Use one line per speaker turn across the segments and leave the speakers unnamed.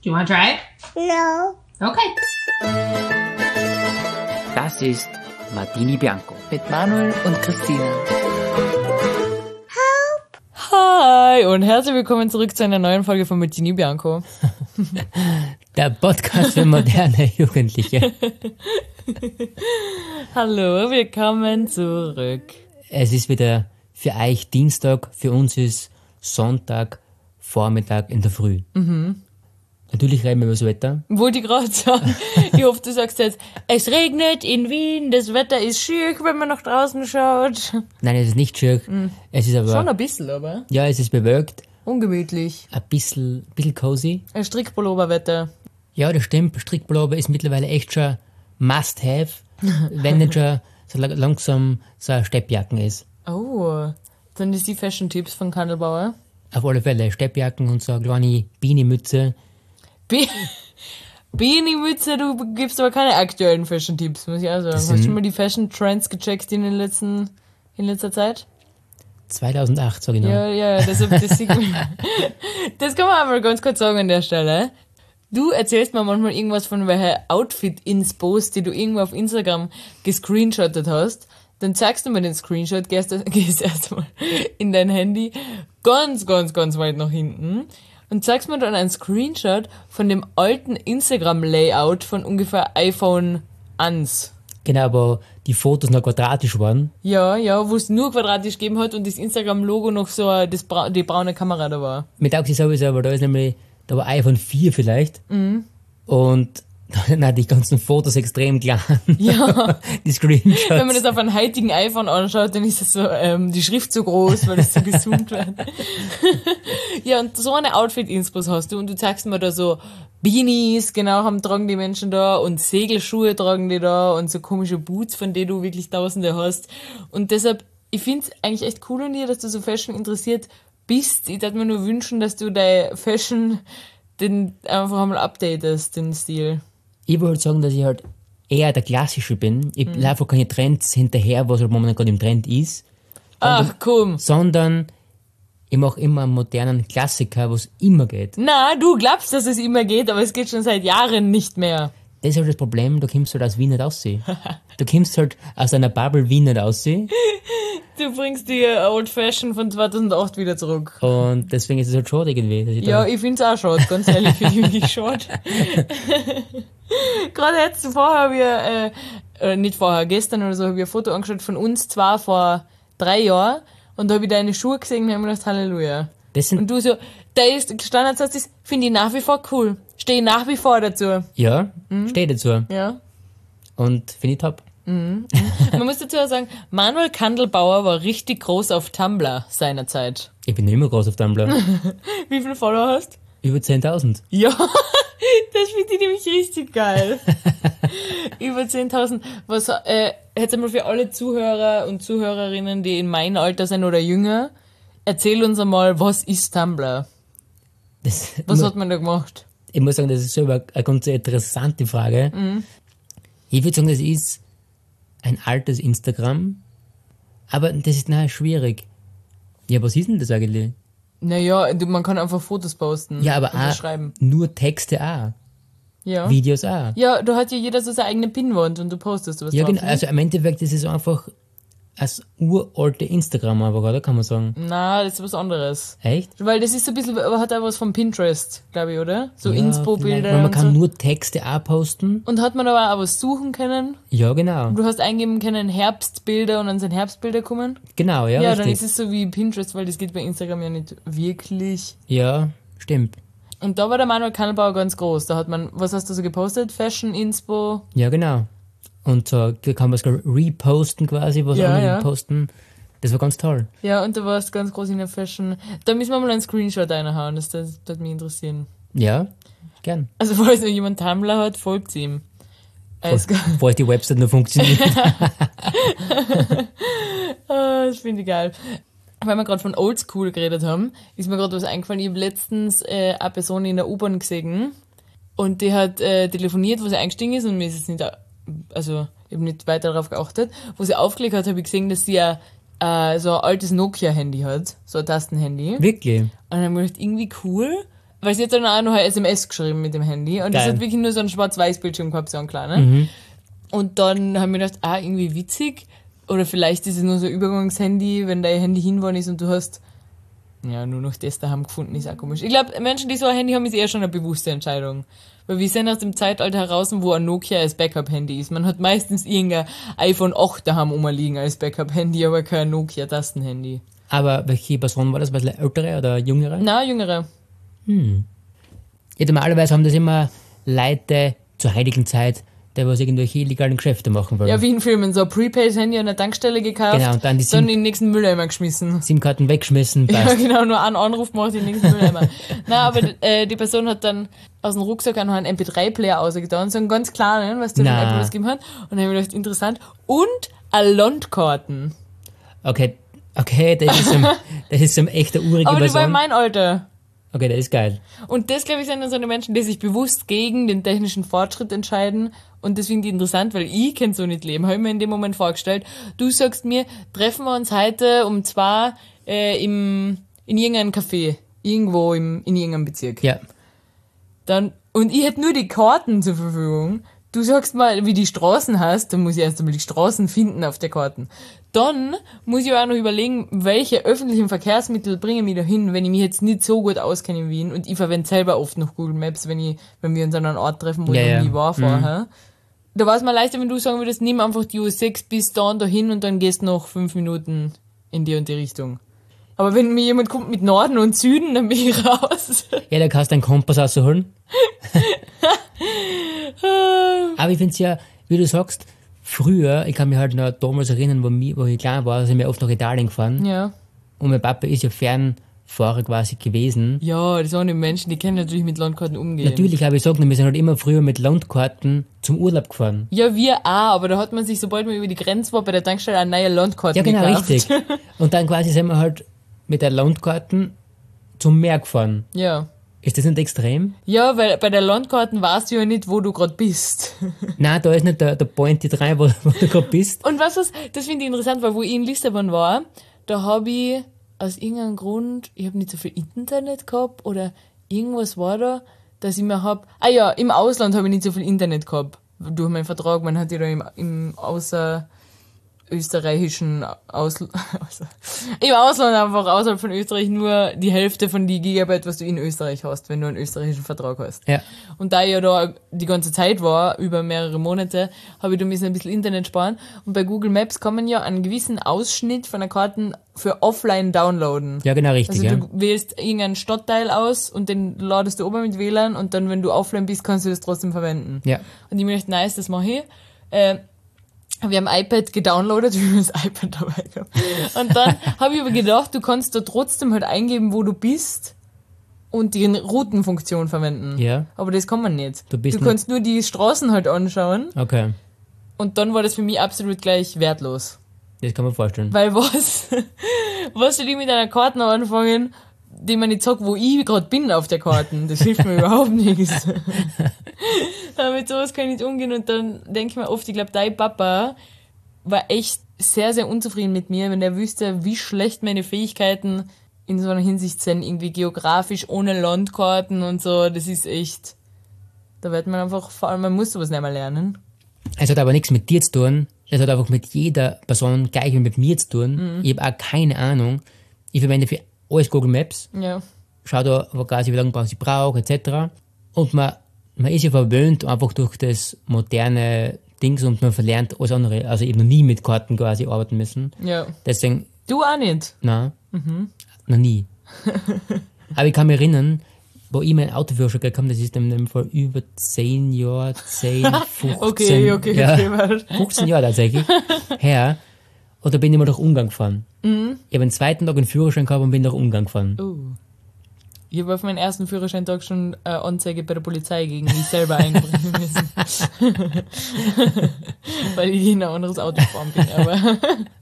Do you want to try it?
No.
Okay.
Das ist Martini Bianco.
Mit Manuel und Christina. Hi und herzlich willkommen zurück zu einer neuen Folge von Martini Bianco.
Der Podcast für moderne Jugendliche.
Hallo, willkommen zurück.
Es ist wieder für euch Dienstag, für uns ist Sonntag, Vormittag in der Früh. Mhm. Natürlich reden wir über das Wetter.
Wollte ich gerade sagen, ich hoffe, du sagst jetzt, es regnet in Wien, das Wetter ist schick, wenn man nach draußen schaut.
Nein, es ist nicht schön. Es ist aber...
Schon ein bisschen, aber.
Ja, es ist bewölkt.
Ungemütlich.
Ein bisschen cozy.
Ein Strickpulloverwetter.
Ja, das stimmt. Strickpullover ist mittlerweile echt schon Must-Have, wenn nicht schon so langsam so eine Steppjacken ist.
Oh, dann ist die Fashion-Tipps von Kandelbauer.
Auf alle Fälle Steppjacken und so eine kleine Beanie-Mütze.
Beanie-Mütze, du gibst aber keine aktuellen Fashion-Tipps, muss ich auch sagen. Hast du schon mal die Fashion-Trends gecheckt in letzter Zeit?
2008, sag ich noch.
Ja, das kann man einmal ganz kurz sagen an der Stelle. Du erzählst mir manchmal irgendwas von welcher Outfit-Inspos, die du irgendwo auf Instagram gescreenshottet hast. Dann zeigst du mir den Screenshot, gehst erstmal in dein Handy ganz weit nach hinten und zeigst mir dann einen Screenshot von dem alten Instagram-Layout von ungefähr iPhone 1.
Genau, aber die Fotos noch quadratisch waren.
Ja, wo es nur quadratisch gegeben hat und das Instagram-Logo noch so die braune Kamera da war.
Mir taugt sie sowieso, aber da war iPhone 4 vielleicht. Mhm. Und dann die ganzen Fotos extrem klein.
Ja.
Die Screenshots.
Wenn man das auf einem heutigen iPhone anschaut, dann ist es so, die Schrift so groß, weil es so gezoomt wird. Ja, und so eine Outfit-Inspos hast du und du zeigst mir da so Beanies, genau, tragen die Menschen da und Segelschuhe tragen die da und so komische Boots, von denen du wirklich Tausende hast. Und deshalb, ich find's eigentlich echt cool an dir, dass du so Fashion interessiert bist. Ich würde mir nur wünschen, dass du deine Fashion den einfach einmal updatest, den Stil.
Ich wollte sagen, dass ich halt eher der Klassische bin. Ich laufe keine Trends hinterher, was halt momentan gerade im Trend ist.
Ach, komm.
Sondern ich mache immer einen modernen Klassiker, was immer geht.
Na, du glaubst, dass es immer geht, aber es geht schon seit Jahren nicht mehr.
Das ist halt das Problem, du kommst halt aus Wien nicht aussehen. Du kommst halt aus einer Bubble Wien nicht aussehen.
Du bringst die Old Fashion von 2008 wieder zurück.
Und deswegen ist es halt schade irgendwie. Dass
ich find's auch schade, ganz ehrlich, finde ich wirklich schade. Gerade jetzt gestern oder so, habe ich ein Foto angeschaut von uns zwar vor 3 Jahren und da habe ich deine Schuhe gesehen und habe mir gedacht, Halleluja. Und du so, der ist Standardsatz ist, finde ich nach wie vor cool. Stehe nach wie vor dazu.
Ja, stehe dazu.
Ja.
Und finde ich top.
Man muss dazu auch sagen, Manuel Kandelbauer war richtig groß auf Tumblr seinerzeit.
Ich bin nicht immer groß auf Tumblr.
Wie viele Follower hast?
Über 10.000.
Ja, das finde ich nämlich richtig geil. Über 10.000. Was, jetzt einmal für alle Zuhörer und Zuhörerinnen, die in meinem Alter sind oder jünger, erzähl uns einmal, was ist Tumblr? Was hat man da gemacht?
Ich muss sagen, das ist so eine ganz interessante Frage. Mhm. Ich würde sagen, das ist ein altes Instagram, aber das ist nachher schwierig. Ja, was ist denn das eigentlich?
Naja, man kann einfach Fotos posten.
Ja, aber auch
schreiben.
Nur Texte auch.
Ja.
Videos auch.
Ja, da hat ja jeder so seine eigene Pinwand und du postest was
ja,
drauf.
Genau, also im Endeffekt ist es einfach das uralte Instagram einfach, oder? Kann man sagen.
Na, das ist was anderes.
Echt?
Weil das ist so ein bisschen, hat auch was von Pinterest, glaube ich, oder? So ja, Inspo-Bilder.
Weil man kann
so.
nur Texte auch posten.
Und hat man aber auch was suchen können.
Ja, genau.
Und du hast eingeben können Herbstbilder und dann sind Herbstbilder kommen.
Genau, ja,
ja,
richtig.
dann ist es so wie Pinterest, weil das geht bei Instagram ja nicht wirklich.
Ja, stimmt.
Und da war der Manuel Kandelbauer ganz groß. Da hat man, was hast du so gepostet? Fashion, Inspo?
Ja, genau. Und so, da kann man es reposten quasi, was andere posten. Das war ganz toll.
Ja, und da warst ganz groß in der Fashion. Da müssen wir mal einen Screenshot reinhauen, das würde mich interessieren.
Ja, gern.
Also falls noch jemand Tumblr hat, folgt ihm.
Falls die Website noch funktioniert.
Das finde ich geil. Weil wir gerade von Oldschool geredet haben, ist mir gerade was eingefallen. Ich habe letztens eine Person in der U-Bahn gesehen und die hat telefoniert, wo sie eingestiegen ist und mir ist es nicht, also ich habe nicht weiter darauf geachtet. Wo sie aufgelegt hat, habe ich gesehen, dass sie so ein altes Nokia-Handy hat, so ein Tastenhandy.
Wirklich?
Und dann habe ich gedacht, irgendwie cool, Weil sie hat dann auch noch eine SMS geschrieben mit dem Handy. Und das
Geil.
hat wirklich nur so ein Schwarz-Weiß-Bildschirm gehabt, so ein kleiner. Und dann haben wir gedacht, irgendwie witzig. Oder vielleicht ist es nur so ein Übergangshandy, wenn dein Handy hingefahren ist und du hast nur noch das daheim gefunden, ist auch komisch. Ich glaube, Menschen, die so ein Handy haben, ist eher schon eine bewusste Entscheidung. Weil wir sind aus dem Zeitalter heraus, wo ein Nokia als Backup-Handy ist. Man hat meistens irgendein iPhone 8 daheim rumliegen als Backup-Handy, aber kein Nokia-Tastenhandy.
Aber welche Person war das? Ein bisschen ältere oder jüngere?
Na, jüngere.
Ja, normalerweise haben das immer Leute zur heiligen Zeit, die was irgendwelche illegalen Geschäfte machen wollen.
Ja, wie in Filmen, so ein Prepaid-Handy an der Tankstelle gekauft,
Genau, und dann die
in den nächsten Mülleimer geschmissen.
SIM-Karten weggeschmissen,
Ja,
passt.
genau, nur einen Anruf gemacht in den nächsten Mülleimer. Nein, aber die Person hat dann aus dem Rucksack auch noch einen MP3-Player rausgetan, so einen ganz kleinen, was der von
Na.
Apple was gegeben hat. Und dann habe ich gedacht, interessant. Und eine Landkarten.
Okay, das ist so ein echter uriger
Aber die war in
Person.
mein Alter.
Okay, das ist geil.
Und das, glaube ich, sind dann so eine Menschen, die sich bewusst gegen den technischen Fortschritt entscheiden. Und das finde ich interessant, weil ich kann so nicht leben. Habe ich mir in dem Moment vorgestellt. Du sagst mir, treffen wir uns heute um 2 in irgendeinem Café. Irgendwo in irgendeinem Bezirk.
Ja.
Und ich hätte nur die Karten zur Verfügung. Du sagst mal, wie die Straßen hast, dann muss ich erst einmal die Straßen finden auf der Karten. Dann muss ich auch noch überlegen, welche öffentlichen Verkehrsmittel bringen mich da hin, wenn ich mich jetzt nicht so gut auskenne in Wien. Und ich verwende selber oft noch Google Maps, wenn wir uns an einem Ort treffen, wo ich noch nie war vorher. Da war es mal leichter, wenn du sagen würdest, nimm einfach die U6 bis da und dahin und dann gehst noch 5 Minuten in die und die Richtung. Aber wenn mir jemand kommt mit Norden und Süden, dann bin ich raus.
Ja, da kannst du einen Kompass rausholen. Aber ich finde es ja, wie du sagst, früher, ich kann mich halt noch damals erinnern, wo ich klein war, sind wir oft nach Italien gefahren.
Ja.
Und mein Papa ist ja Fernfahrer quasi gewesen.
Ja, das waren die Menschen, die können natürlich mit Landkarten umgehen.
Natürlich, aber ich sag nur, wir sind halt immer früher mit Landkarten zum Urlaub gefahren.
Ja, wir auch, aber da hat man sich, sobald man über die Grenze war, bei der Tankstelle eine neue Landkarte
Ja, genau,
gekauft.
richtig. Und dann quasi sind wir halt mit der Landkarten zum Meer gefahren.
Ja.
Ist das nicht extrem?
Ja, weil bei der Landkarten weißt du ja nicht, wo du gerade bist.
Nein, da ist nicht der Pointy 3, wo du gerade bist.
Und was, das finde ich interessant, weil wo ich in Lissabon war, da habe ich aus irgendeinem Grund, ich habe nicht so viel Internet gehabt oder irgendwas war da, dass ich mir im Ausland habe ich nicht so viel Internet gehabt. Durch meinen Vertrag, man hat ja da im österreichischen im Ausland einfach außerhalb von Österreich nur die Hälfte von die Gigabyte, was du in Österreich hast, wenn du einen österreichischen Vertrag hast.
Ja.
Und da ich ja da die ganze Zeit war, über mehrere Monate, habe ich da müssen ein bisschen Internet sparen. Und bei Google Maps kann man ja einen gewissen Ausschnitt von der Karten für offline downloaden.
Ja, genau, richtig.
Also
Ja.
du wählst irgendeinen Stadtteil aus und den ladest du oben mit WLAN und dann, wenn du offline bist, kannst du das trotzdem verwenden.
Ja.
Und ich mir dachte, nice, das mache ich. Wir haben iPad gedownloadet, wie wir das iPad dabei gehabt. Und dann habe ich aber gedacht, du kannst da trotzdem halt eingeben, wo du bist und die Routenfunktion verwenden.
Ja.
Aber das kann man nicht.
Du bist
kannst nur die Straßen halt anschauen
Okay,
und dann war das für mich absolut gleich wertlos.
das kann man vorstellen.
Weil was soll ich mit einer Karte noch anfangen, die man nicht sagt, wo ich gerade bin auf der Karte? Das hilft mir überhaupt nichts. Aber mit sowas kann ich nicht umgehen und dann denke ich mir oft, ich glaube, dein Papa war echt sehr, sehr unzufrieden mit mir, wenn er wüsste, wie schlecht meine Fähigkeiten in so einer Hinsicht sind, irgendwie geografisch, ohne Landkarten und so, das ist echt, da wird man einfach, vor allem, man muss sowas nicht mehr lernen.
Es hat aber nichts mit dir zu tun. Es hat einfach mit jeder Person gleich wie mit mir zu tun. Ich habe auch keine Ahnung. Ich verwende für alles Google Maps.
Ja.
Schau da quasi, wie lange ich brauche, etc. Und man ist ja verwöhnt einfach durch das moderne Dings und man verlernt alles andere. Also eben noch nie mit Karten quasi arbeiten müssen.
Ja.
Deswegen,
Du auch nicht.
nein, noch nie. Aber ich kann mich erinnern, wo ich meinen Autoführerschein gekriegt habe, das ist in dem Fall über 10 Jahre, 10, 15,
Okay,
ja,
warte.
15 Jahre tatsächlich, her. Und da bin ich mal nach Ungarn gefahren. Ich habe den zweiten Tag einen Führerschein gehabt und bin nach Ungarn gefahren.
Ich habe auf meinen ersten Führerscheintag schon Anzeige bei der Polizei gegen mich selber einbringen müssen. Weil ich in ein anderes Auto gefahren bin, aber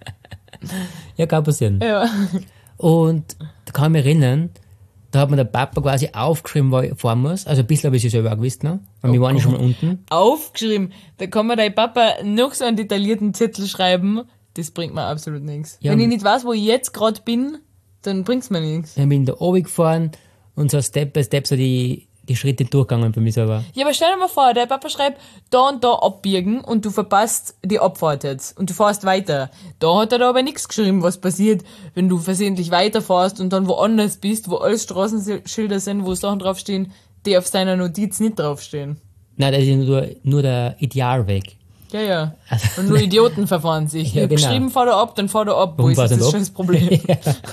Ja, kann passieren.
ja.
Und da kann ich mich erinnern, da hat mir der Papa quasi aufgeschrieben, wo ich fahren muss. Also ein bisschen habe ich es selber auch gewusst, ne? Weil wir waren ja schon mal unten.
Aufgeschrieben. Da kann mir dein Papa noch so einen detaillierten Zettel schreiben. Das bringt mir absolut nichts.
Ja,
Wenn ich nicht weiß, wo ich jetzt gerade bin, dann bringt's mir nichts.
Dann bin ich da oben gefahren und so Step by Step so die Schritte durchgegangen bei mir selber.
Ja, aber stell dir mal vor, der Papa schreibt, da und da abbiegen und du verpasst die Abfahrt jetzt und du fährst weiter. Da hat er da aber nichts geschrieben, was passiert, wenn du versehentlich weiterfährst und dann woanders bist, wo alles Straßenschilder sind, wo Sachen draufstehen, die auf seiner Notiz nicht draufstehen.
Nein, das ist nur der Idealweg.
Ja. Und nur Idioten verfahren sich.
Ja,
Ich hab
genau.
geschrieben, fahr da ab, dann fahr da ab. Wo
Warum
ist jetzt
fahrst du
das
nicht
scheiß Problem?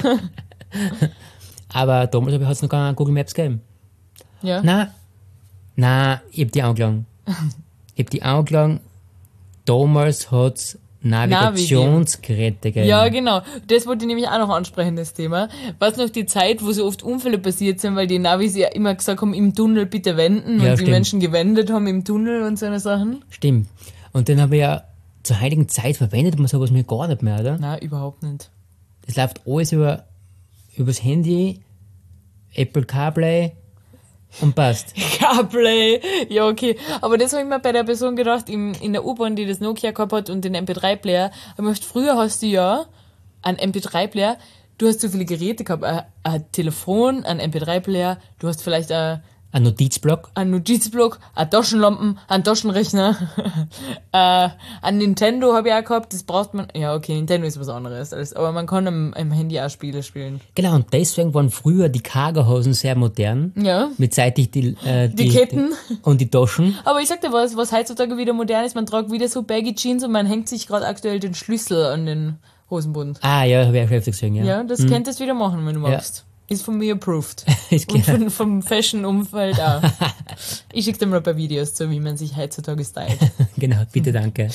Aber damals hat es noch gar keine Google Maps gegeben.
Ja.
Nein, ich hab die angelangt. Damals hat es Navigationsgeräte gegeben.
Ja, genau. Das wollte ich nämlich auch noch ansprechen, das Thema. Was noch die Zeit, wo so oft Unfälle passiert sind, weil die Navis ja immer gesagt haben, im Tunnel bitte wenden
Ja,
und die
stimmt.
Menschen gewendet haben im Tunnel und so eine Sachen.
Stimmt. Und dann habe ich ja zur heutigen Zeit verwendet man sowas mir gar nicht mehr, oder?
Nein, überhaupt nicht.
Das läuft alles übers Handy, Apple CarPlay und passt.
CarPlay, ja okay. Aber das habe ich mir bei der Person gedacht, in der U-Bahn, die das Nokia gehabt hat und den MP3-Player. Aber ich dachte, früher hast du ja einen MP3-Player, du hast so viele Geräte gehabt, ein Telefon, ein MP3-Player, du hast vielleicht
Ein Notizblock.
ein Notizblock, eine Taschenlampen, einen Taschenrechner, ein Nintendo habe ich auch gehabt, das braucht man, ja okay, Nintendo ist was anderes, aber man kann im Handy auch Spiele spielen.
Genau, und deswegen waren früher die Cargohosen sehr modern.
Ja.
Mit seitig die
Ketten.
Und die Taschen.
Aber ich sag dir was heutzutage wieder modern ist, man tragt wieder so Baggy Jeans und man hängt sich gerade aktuell den Schlüssel an den Hosenbund.
Ah ja, habe ich auch öfter gesehen, ja.
Ja, das könntest du wieder machen, wenn du magst. Ist von mir approved.
Ist
Und
klar.
vom Fashion-Umfeld auch. Ich schicke dir mal ein paar Videos zu, wie man sich heutzutage stylt.
Genau, bitte danke.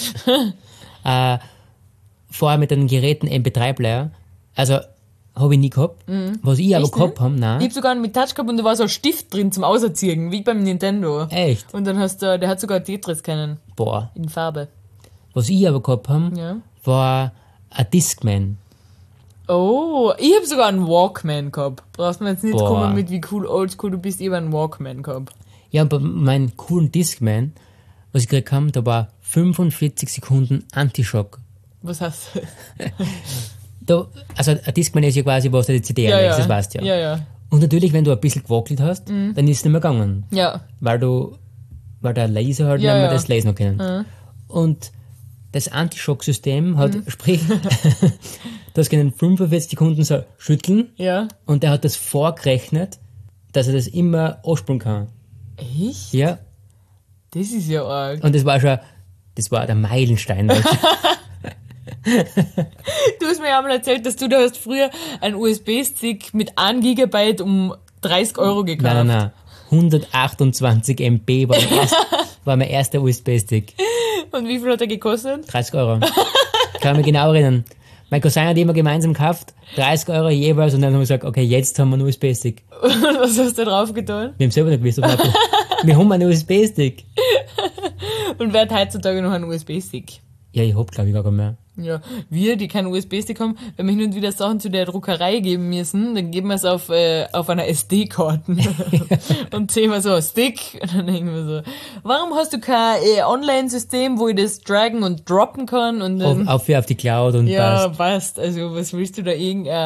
Vorher mit den Geräten MP3-Player, also habe ich nie gehabt. Was ich aber
Echt,
gehabt habe,
Ich
nein.
hab sogar einen mit Touch gehabt und da war so ein Stift drin zum Auserziehen, wie beim Nintendo.
Echt?
Und dann der hat sogar Tetris kennen,
Boah.
in Farbe.
Was ich aber gehabt habe,
Ja.
war ein Discman.
Oh, ich hab sogar einen Walkman gehabt. Brauchst mir jetzt nicht
Boah.
kommen mit, wie cool oldschool du bist, ich hab einen Walkman gehabt.
Ja, und bei meinem coolen Discman, was ich gekriegt habe, da war 45 Sekunden Antischock.
Was heißt
Also ein Discman ist ja quasi, was du die CD einlegst, das weißt du ja.
Ja.
Und natürlich, wenn du ein bisschen gewackelt hast, dann ist es nicht mehr gegangen.
Ja.
Weil der Laser halt
Ja,
nicht mehr
ja.
das Lesen noch können. Und das Antischock-System hat, sprich, du hast können 45 Sekunden so schütteln
Ja.
und der hat das vorgerechnet, dass er das immer anspulen kann.
Echt?
Ja.
Das ist ja arg.
Und das war der Meilenstein. weißt du.
Du hast mir ja einmal erzählt, dass du da hast früher einen USB-Stick mit 1 Gigabyte um 30 Euro gekauft.
Nein. 128 MB war mein erster USB-Stick.
Und wie viel hat er gekostet?
30 Euro. Kann mich genau erinnern. Mein Cousin hat immer gemeinsam gekauft, 30 Euro jeweils, und dann haben wir gesagt, okay, jetzt haben wir einen USB-Stick.
Was hast du drauf getan?
Wir haben selber nicht gewusst, wir haben einen USB-Stick.
Und wer hat heutzutage noch einen USB-Stick?
Ja, ich hab, glaube ich, gar keinen mehr.
Ja, wir, die keinen USB-Stick haben, wenn wir hin und wieder Sachen zu der Druckerei geben müssen, dann geben wir es auf einer SD-Karte und sehen wir so einen Stick und dann denken wir so, warum hast du kein Online-System, wo ich das dragen und droppen kann? Und dann,
Auf die Cloud und
ja,
passt.
passt. Also was willst du da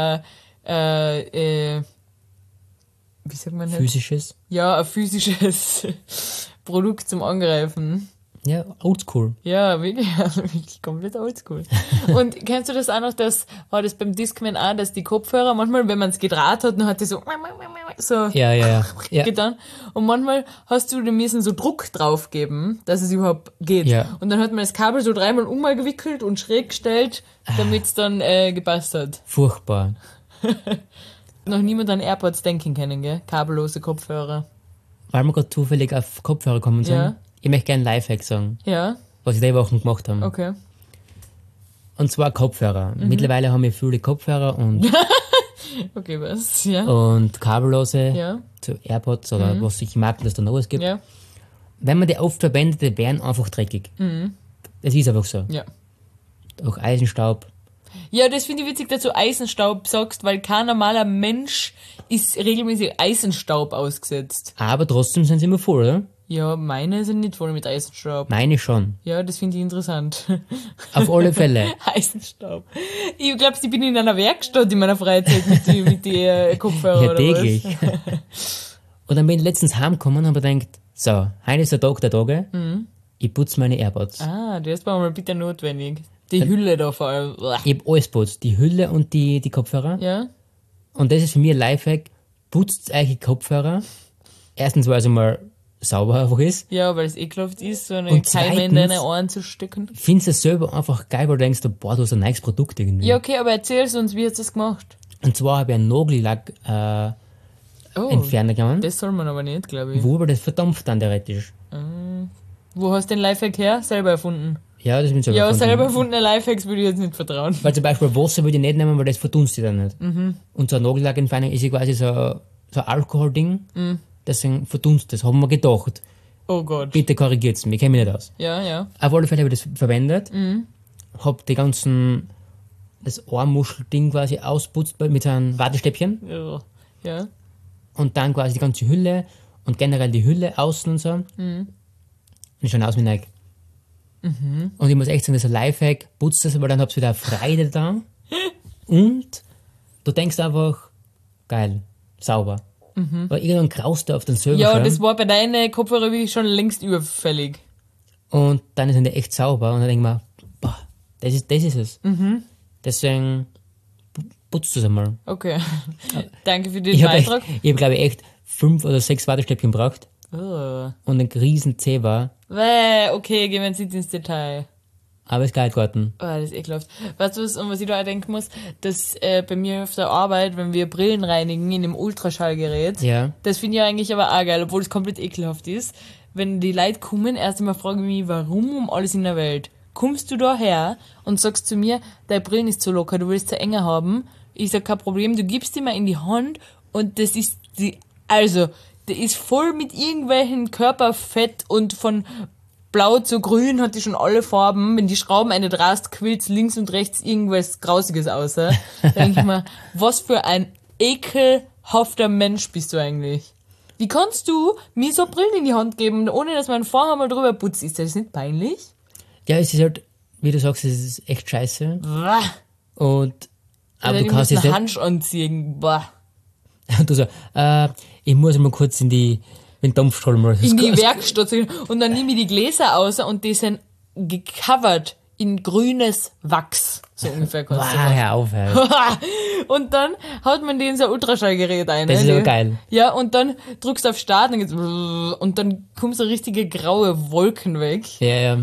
wie sagt man das?
Physisches.
Ja, ein physisches Produkt zum Angreifen.
Ja, oldschool.
Ja, wirklich, also wirklich komplett oldschool. Und kennst du das auch noch, war das beim Discman auch, dass die Kopfhörer manchmal, wenn man es gedraht hat, dann hat die so
Ja.
getan. Und manchmal hast du dem müssen so Druck drauf geben, dass es überhaupt geht.
Ja.
Und dann hat man das Kabel so 3-mal umgewickelt und schräg gestellt, damit es dann gepasst hat.
Furchtbar.
Noch niemand an AirPods denken können, gell? Kabellose Kopfhörer.
Weil wir gerade zufällig auf Kopfhörer kommen sind,
Ja.
ich möchte gerne einen Lifehack sagen,
Ja,
was ich die Wochen gemacht habe.
okay.
Und zwar Kopfhörer. Mittlerweile haben wir viele Kopfhörer und
Okay, was? Ja.
und kabellose
Ja.
zu AirPods oder was ich mag, dass da noch was gibt.
Ja.
Wenn man die oft verwendet, die werden einfach dreckig. Das ist einfach so.
Ja.
Durch Eisenstaub.
Ja, das finde ich witzig, dass du Eisenstaub sagst, weil kein normaler Mensch ist regelmäßig Eisenstaub ausgesetzt.
Aber trotzdem sind sie immer voll, oder?
Ja, meine sind nicht voll mit Eisenstaub.
Meine schon.
Ja, das finde ich interessant.
Auf alle Fälle.
Eisenstaub. Ich glaube, ich bin in einer Werkstatt in meiner Freizeit mit die Kopfhörer
Ja,
oder
täglich.
was.
Und dann bin ich letztens heimgekommen und habe gedacht, so, heute ist der Tag der Tage, ich putze meine AirPods.
Das war mal bitte notwendig. Die Hülle da vor allem.
Ich habe alles putzt, die Hülle und die Kopfhörer.
Ja?
Und das ist für mich ein Lifehack, putzt eure Kopfhörer. Erstens, weil es einmal sauber einfach ist.
Ja, weil es ekelhaft ist, so eine
Und
Keime in
zweitens-
deine Ohren zu stecken.
Findest du es selber einfach geil, weil du denkst, boah, du hast ein neues Produkt irgendwie.
Ja, okay, aber erzähl's uns, wie hast du das gemacht?
Und zwar habe ich einen Nagellack
Oh,
entfernen können,
das soll man aber nicht, glaube ich.
wo aber das verdampft dann theoretisch.
Wo hast du den Lifehack her? Selber erfunden.
Ja, das bin ich selber
Ja,
erfunden.
selber erfundene Lifehacks würde ich jetzt nicht vertrauen.
Weil zum Beispiel Wasser würde ich nicht nehmen, weil das verdunstet dann nicht. Und so ein Nagellackentferner ist ja quasi so ein Alkoholding, deswegen verdunstet das, haben wir gedacht.
Oh Gott.
Bitte korrigiert's mich, ich kenne mich nicht aus.
Ja, ja.
Auf alle Fälle habe ich das verwendet, hab das Ohrmuschelding quasi ausputzt mit so einem Wattestäbchen
Ja. Ja.
und dann quasi die ganze Hülle und generell die Hülle außen und so. Und die schauen aus wie neu. Und ich muss echt sagen, das ist ein Lifehack, putzt das, aber dann hab's wieder eine Freude dran. Und du denkst einfach, geil, sauber. Weil irgendwann graust du auf den Server
Ja,
schon.
das war bei deinen Kopfhörer wirklich schon längst überfällig.
Und dann sind die echt sauber und dann denk ich mir, boah, das ist es. Deswegen putzt das einmal.
Okay. Danke für den
Ich habe,
Beitrag.
glaube ich, echt 5 oder 6 Wattestäbchen gebraucht
Oh.
und ein riesen Zeh war,
Okay, gehen wir jetzt nicht ins Detail.
aber es ist geil geworden.
Oh, das ist ekelhaft. Weißt du was, und was ich da auch denken muss? Dass bei mir auf der Arbeit, wenn wir Brillen reinigen in dem Ultraschallgerät,
Ja,
das finde ich eigentlich aber auch geil, obwohl es komplett ekelhaft ist. Wenn die Leute kommen, erst einmal frage ich mich, warum um alles in der Welt? Kommst du da her und sagst zu mir, deine Brillen ist zu locker, du willst sie enger haben? Ich sag, kein Problem, du gibst die mal in die Hand und das ist der ist voll mit irgendwelchen Körperfett und von blau zu grün hat die schon alle Farben. Wenn die Schrauben eine drast, quillt links und rechts irgendwas Grausiges aus. Da denk ich mir, was für ein ekelhafter Mensch bist du eigentlich? Wie kannst du mir so Brillen in die Hand geben, ohne dass mein Vorhang mal drüber putzt? Ist das nicht peinlich?
ja, es ist halt, wie du sagst, es ist echt scheiße.
Bah.
Und, aber du
Ich
kannst
muss
jetzt
einen
nicht,
Hansch anziehen. Bah.
du so, ich muss mal kurz in den Dampfstrahl mal.
In die Werkstatt. Und dann nehme ich die Gläser aus und die sind gecovert in grünes Wachs. So ungefähr kannst du
Hör auf, hör.
Und dann haut man die in so ein Ultraschallgerät ein.
Das
ne?
ist aber geil.
Ja, und dann drückst du auf Start und, und dann kommen so richtige graue Wolken weg.
Ja,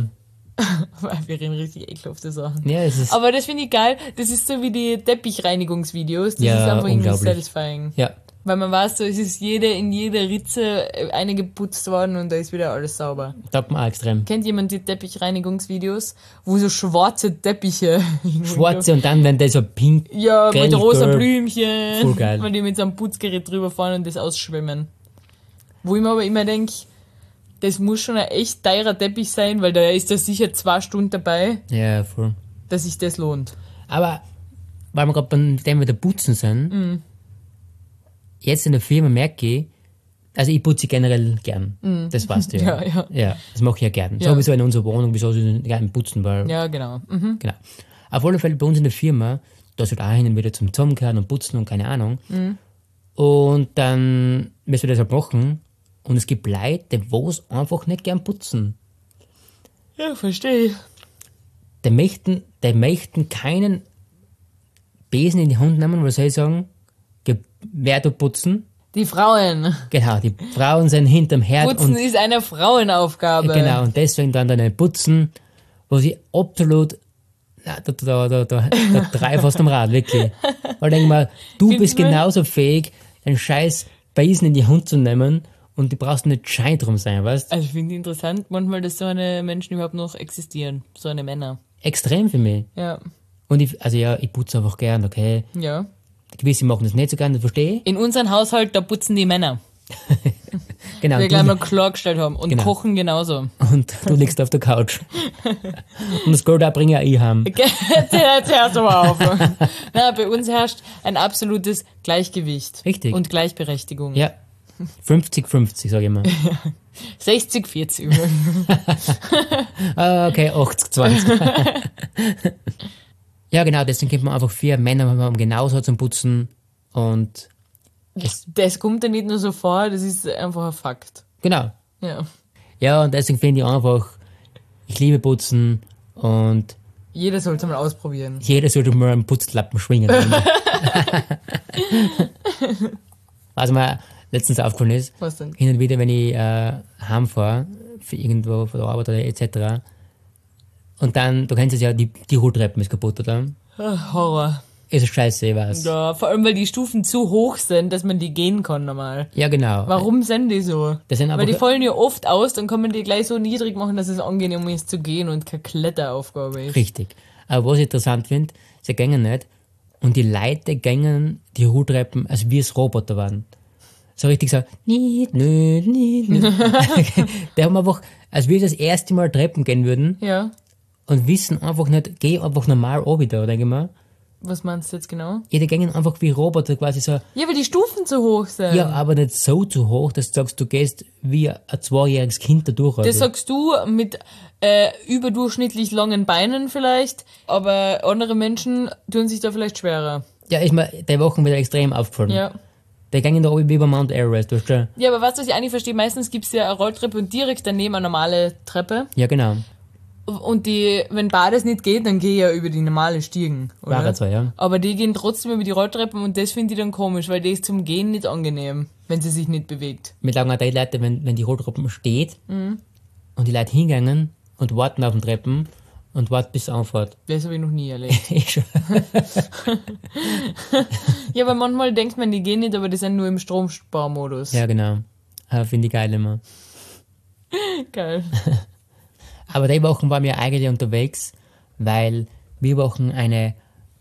Wir reden richtig ekelhafte Sachen.
ja, es ist,
Aber das finde ich geil. Das ist so wie die Teppichreinigungsvideos. Das
Ja,
ist einfach irgendwie
unglaublich.
satisfying.
ja,
Weil man weiß, so, es ist in jeder Ritze eine geputzt worden und da ist wieder alles sauber.
taugt mir auch extrem.
Kennt jemand die Teppichreinigungsvideos, wo so schwarze Teppiche...
Schwarze und dann, wenn der so pink,
Ja, mit
grell,
rosa
gelb.
Blümchen.
Voll geil.
Weil die mit so einem Putzgerät drüber fahren und das ausschwemmen. Wo ich mir aber immer denke, das muss schon ein echt teurer Teppich sein, weil da ist da sicher 2 Stunden dabei,
ja, voll.
dass sich das lohnt.
Aber, weil wir gerade beim Thema der Putzen sind, jetzt in der Firma merke ich, also ich putze generell gern. Das weißt du ja.
Ja.
Ja, das mache ich ja gern.
Ja.
Sowieso in unserer Wohnung, wieso soll ich gerne putzen, weil,
Ja, genau.
genau. Auf alle Fälle bei uns in der Firma, da halt auch hin und wieder zum Zusammenkehren und putzen und keine Ahnung. Und dann müssen wir das halt machen. Und es gibt Leute, die was einfach nicht gern putzen.
Ja, verstehe ich.
Die möchten keinen Besen in die Hand nehmen, was soll ich sagen, wer du putzen.
Die Frauen.
Genau, die Frauen sind hinterm Herd
Putzen
und
ist eine Frauenaufgabe.
genau, und deswegen dann nicht putzen, wo sie absolut da drei fast am Rad, wirklich. Weil ich denke mal, du
Findest
bist
du?
genauso fähig, einen scheiß Besen in die Hand zu nehmen und du brauchst nicht schei drum sein, weißt?
Also ich finde interessant manchmal, dass so eine Menschen überhaupt noch existieren. So eine Männer.
Extrem für mich.
Ja.
Und ich putze einfach gern, okay.
Ja.
Gewisse machen das nicht so gern, das verstehe ich.
In unserem Haushalt, da putzen die Männer.
Genau.
Wir
und
gleich
du,
mal klargestellt haben. Und
Genau.
kochen genauso.
und du liegst auf der Couch. Und das Geld auch bringe ich heim.
Jetzt hörst du mal auf. Na, bei uns herrscht ein absolutes Gleichgewicht.
Richtig.
Und Gleichberechtigung.
Ja. 50-50, sage ich mal.
60-40.
Okay, 80-20. Ja, genau, deswegen kennt man einfach 4 Männer haben genauso zum Putzen und
Das kommt ja nicht nur so vor, das ist einfach ein Fakt.
genau.
Ja.
Ja, und deswegen finde ich einfach, ich liebe Putzen und
Jeder sollte mal ausprobieren.
jeder sollte mal einen Putzlappen schwingen. Was mir letztens aufgefallen ist,
Was denn?
hin und wieder, wenn ich heimfahre, für irgendwo von der Arbeit oder etc. Und dann, du kennst es ja, die Rolltreppe ist kaputt, oder?
Horror.
Ist scheiße, ich weiß.
Ja, vor allem, weil die Stufen zu hoch sind, dass man die gehen kann normal.
Ja, genau.
Warum sind die so?
Das sind
Weil
einfach,
die fallen ja oft aus, dann kann man die gleich so niedrig machen, dass es angenehm ist zu gehen und keine Kletteraufgabe ist.
richtig. Aber was ich interessant finde, sie gängen nicht und die Leute gängen die Rolltreppen, als wie es Roboter waren. So richtig so, nicht. Die haben einfach, als wir das erste Mal Treppen gehen würden
Ja.
und wissen einfach nicht, geh einfach normal an wieder, denke ich mal.
Was meinst du jetzt genau?
Ja, die gehen einfach wie Roboter quasi so,
Ja, weil die Stufen zu hoch sind.
ja, aber nicht so zu hoch, dass du sagst, du gehst wie ein 2-jähriges Kind da durch.
Das
Also.
sagst du mit überdurchschnittlich langen Beinen vielleicht, aber andere Menschen tun sich da vielleicht schwerer.
Ja, ist mir die Wochen wieder extrem aufgefallen.
Ja.
Die gehen da oben wie bei Mount Everest, weißt du?
Ja, aber weißt du, was ich eigentlich verstehe? Meistens gibt es ja eine Rolltreppe und direkt daneben eine normale Treppe.
Ja, genau.
Und wenn beides nicht geht, dann gehe ich ja über die normale Stiegen, oder?
War so, ja.
Aber die gehen trotzdem über die Rolltreppen und das finde ich dann komisch, weil die ist zum Gehen nicht angenehm, wenn sie sich nicht bewegt.
Mit sagen auch die Leute, wenn die Rolltreppe steht und die Leute hingehen und warten auf den Treppen und warten, bis es anfährt.
Das habe ich noch nie erlebt.
Eh schon.
Ja, aber manchmal denkt man, die gehen nicht, aber die sind nur im Stromsparmodus.
Ja, genau. Finde ich geil immer.
Geil.
Aber die Wochen waren wir eigentlich unterwegs, weil wir Wochen eine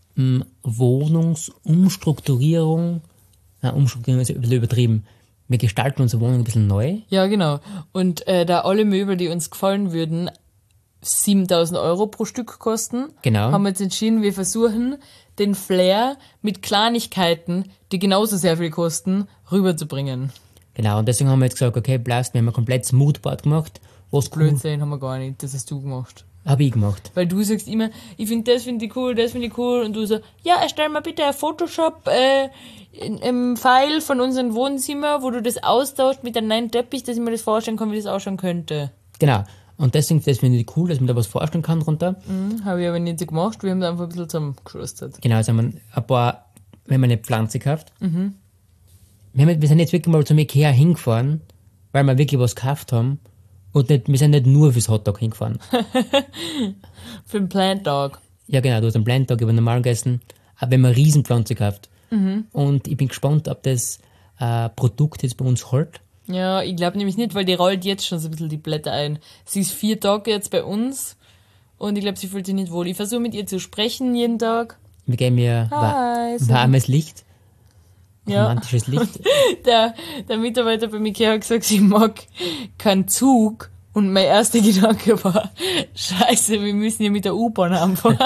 Wohnungsumstrukturierung, Umstrukturierung ist ein bisschen übertrieben. Wir gestalten unsere Wohnung ein bisschen neu.
Ja, genau. Und da alle Möbel, die uns gefallen würden, 7.000 Euro pro Stück kosten,
Genau.
haben wir jetzt entschieden, wir versuchen, den Flair mit Kleinigkeiten, die genauso sehr viel kosten, rüberzubringen.
Genau, und deswegen haben wir jetzt gesagt, okay, Blast, wir haben ein komplettes Moodboard gemacht. Was cool,
Blödsinn haben wir gar nicht, das hast du gemacht.
habe ich gemacht.
Weil du sagst immer, ich finde das finde ich cool, das finde ich cool. Und du so, ja, erstell mal bitte ein Photoshop im File von unserem Wohnzimmer, wo du das austauscht mit einem neuen Teppich, dass ich mir das vorstellen kann, wie das ausschauen könnte.
Genau. Und deswegen, das finde ich cool, dass man da was vorstellen kann drunter.
Habe ich aber nicht so gemacht, wir haben da einfach ein bisschen zusammengeschustert.
Genau, jetzt haben wir ein paar, wir haben eine Pflanze gekauft. Wir sind jetzt wirklich mal zum Ikea hingefahren, weil wir wirklich was gekauft haben. Und nicht, wir sind nicht nur fürs Hotdog hingefahren.
Für den Plant Dog.
Ja genau, du hast einen Blind Dog über normal gegessen, aber wir haben eine Riesenpflanze gekauft. Und ich bin gespannt, ob das Produkt jetzt bei uns hält.
Ja, ich glaube nämlich nicht, weil die rollt jetzt schon so ein bisschen die Blätter ein. Sie ist 4 Tage jetzt bei uns und ich glaube, sie fühlt sich nicht wohl. Ich versuche mit ihr zu sprechen jeden Tag.
Wir geben ihr
Hi, so.
warmes Licht,
Ja.
romantisches Licht.
Der Mitarbeiter bei Ikea hat gesagt, sie mag keinen Zug. Und mein erster Gedanke war, scheiße, wir müssen hier mit der U-Bahn anfahren.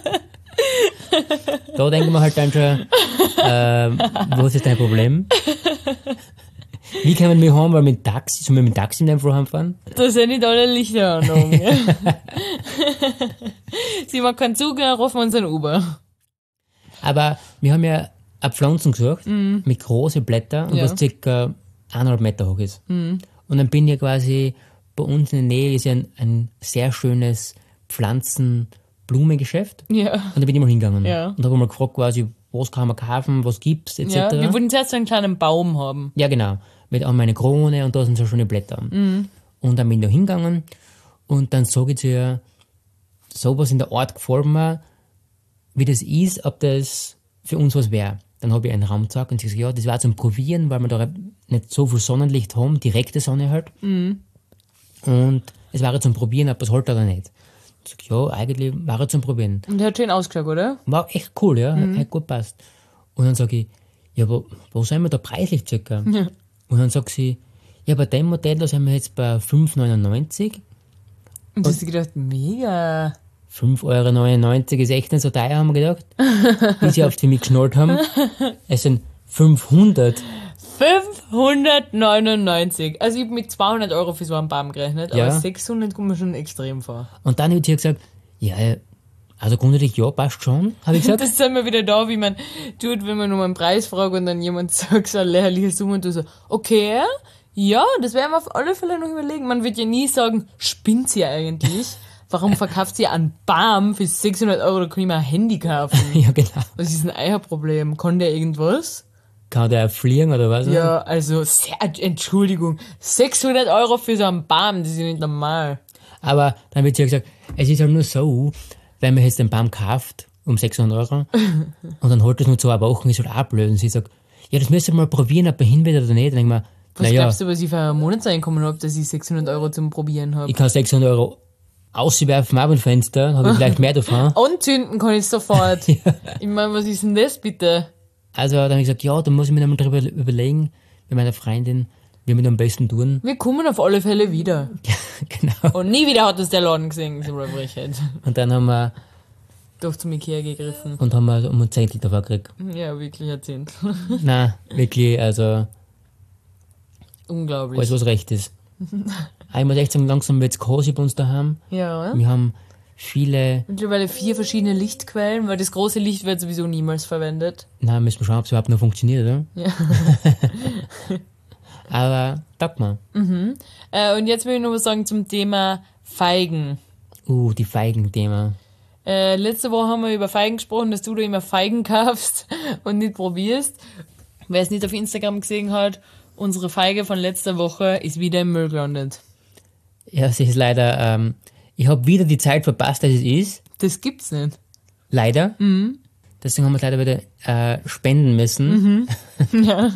Da denken wir halt dann schon, was ist dein Problem? Wie kann man mich haben, weil mit dem Taxi, sollen wir mit dem Taxi in deinem Vorhaben fahren?
Da sind nicht alle Lichter an. oben, ja. Sie mag keinen Zug, dann rufen wir uns ein Uber.
Aber wir haben ja eine Pflanze gesucht, mit großen Blättern und
Ja.
was ca. 1,5 Meter hoch ist. Und dann bin ich quasi, bei uns in der Nähe ist ja ein sehr schönes Pflanzen-Blumengeschäft.
Ja.
Und da bin ich mal hingegangen.
Ja.
Und da habe ich mal gefragt, quasi, was kann man kaufen, was gibt's, etc.
Ja, wir wollten zuerst so einen kleinen Baum haben.
Ja, genau. Mit auch meine Krone und da sind so schöne Blätter. Und dann bin ich da hingegangen und dann sage ich zu ihr, sowas in der Art gefällt mir, wie das ist, ob das für uns was wäre. Dann habe ich einen Raum gezeigt und sie gesagt, ja, das war zum Probieren, weil wir da nicht so viel Sonnenlicht haben, direkte Sonne halt. Und es war zum Probieren, ob das halt oder nicht. Ich sag, ja, eigentlich war es zum Probieren.
Und der hat schön ausgeschaut, oder?
War echt cool, ja, hat gut passt. Und dann sage ich, ja, wo sind wir da preislich circa?
Ja.
Und dann sagt sie, ja, bei dem Modell, da sind wir jetzt bei 5,99 €.
Und du hast dir gedacht, mega.
5,99 € ist echt nicht so teuer, haben wir gedacht. Bis sie oft für mich geschnallt haben. Es sind 500.
599. Also ich habe mit 200 Euro für so einen Baum gerechnet,
Ja.
aber 600 kommt mir schon extrem vor.
Und dann hat sie gesagt, ja, also grundsätzlich ja, passt schon, habe ich gesagt.
Das sind wir wieder da, wie man tut, wenn man um einen Preis fragt und dann jemand sagt so eine lächerliche Summe und du so, okay, ja, das werden wir auf alle Fälle noch überlegen. Man wird ja nie sagen, spinnt sie eigentlich? Warum verkauft sie einen Baum für 600 Euro, da kann ich mir ein Handy kaufen?
Ja, genau.
Was ist ein Eierproblem? Kann der irgendwas?
Kann der fliegen oder was?
Ja, also, Entschuldigung, 600 Euro für so einen Baum, das ist ja nicht normal.
Aber dann wird sie gesagt, es ist halt nur so, wenn man jetzt den Baum kauft um 600 Euro und dann holt das nur 2 Wochen, ist halt auch blöd. Und sie sagt, ja, das müsst ihr mal probieren, ob er hin wird oder nicht. Dann denke ich mir,
Was
naja,
glaubst du, was ich für ein Monatseinkommen habe, dass ich 600 Euro zum Probieren habe?
ich kann 600 Euro auswerfen auf ein Fenster, habe ich vielleicht mehr davon.
Anzünden kann ich sofort. Ich meine, was ist denn das bitte?
Also dann habe ich gesagt, ja, da muss ich mir nochmal drüber überlegen, mit meiner Freundin, wie wir das am besten tun.
Wir kommen auf alle Fälle wieder.
Genau.
Und nie wieder hat uns der Laden gesehen, so Frechheit.
Und dann haben wir,
Doch zum Ikea gegriffen.
um ein Zehntel davon gekriegt.
Ja, wirklich erzählt.
Nein, wirklich, also
Unglaublich.
alles was recht ist. Ich muss echt sagen, langsam wird's cozy bei uns daheim.
Ja.
Wir haben viele,
Mittlerweile 4 verschiedene Lichtquellen, weil das große Licht wird sowieso niemals verwendet.
müssen wir schauen, ob es überhaupt noch funktioniert, oder?
Ja.
Aber, taugt mal.
Und jetzt will ich noch was sagen zum Thema Feigen.
Die Feigen-Thema.
Letzte Woche haben wir über Feigen gesprochen, dass du da immer Feigen kaufst und nicht probierst. Wer es nicht auf Instagram gesehen hat, unsere Feige von letzter Woche ist wieder im Müll gelandet.
Ja, es ist leider, ich habe wieder die Zeit verpasst, dass es ist.
Das gibt's nicht.
Leider. Deswegen haben wir es leider wieder spenden müssen.
Ja.